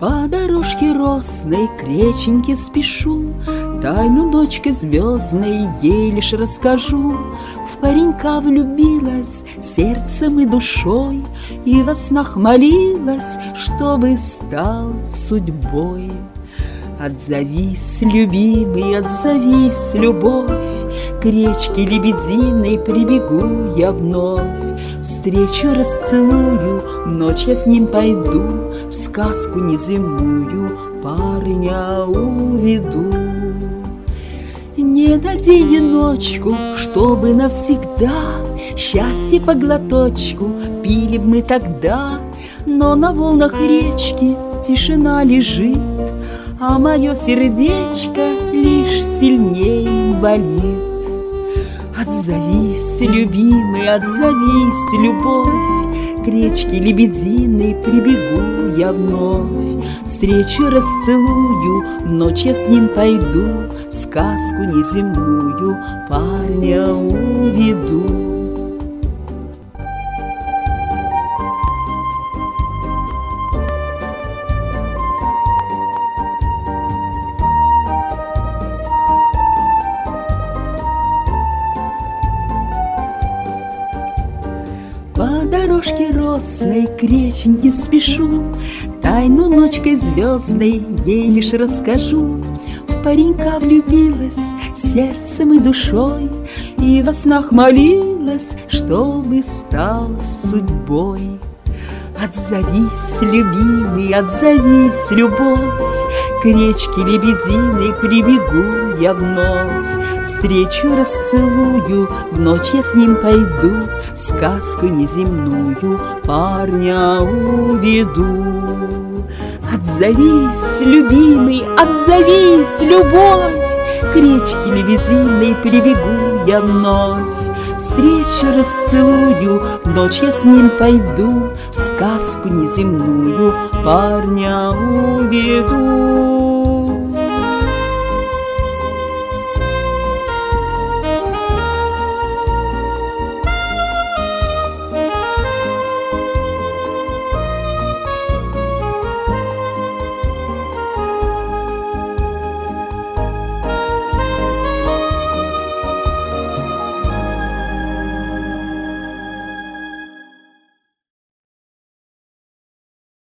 По дорожке росной к реченьке спешу, тайну ночки звездной ей лишь расскажу. В паренька влюбилась сердцем и душой, и во снах молилась, чтобы стал судьбой. Отзовись, любимый, отзовись, любовь, к речке лебединой прибегу я вновь. Встречу, расцелую, в ночь я с ним пойду, в сказку неземную парня уведу. Не дай одиночку, чтобы навсегда счастье по глоточку пили б мы тогда. Но на волнах речки тишина лежит, а мое сердечко лишь сильней болит. Отзовись, любимый, отзовись, любовь, к речке лебединой прибегу я вновь. Встречу, расцелую, в ночь я с ним пойду, в сказку неземную парня уведу. По дорожке росной к реченьке спешу, тайну ночкой звездной ей лишь расскажу. В паренька влюбилась сердцем и душой, и во снах молилась, чтобы стал судьбой. Отзовись, любимый, отзовись, любовь, к речке лебединой прибегу я вновь. Встречу, расцелую, в ночь я с ним пойду, в сказку неземную парня уведу. Отзовись, любимый, отзовись, любовь, к речке лебединой прибегу я вновь. Встречу, расцелую, в ночь я с ним пойду, в сказку неземную парня уведу.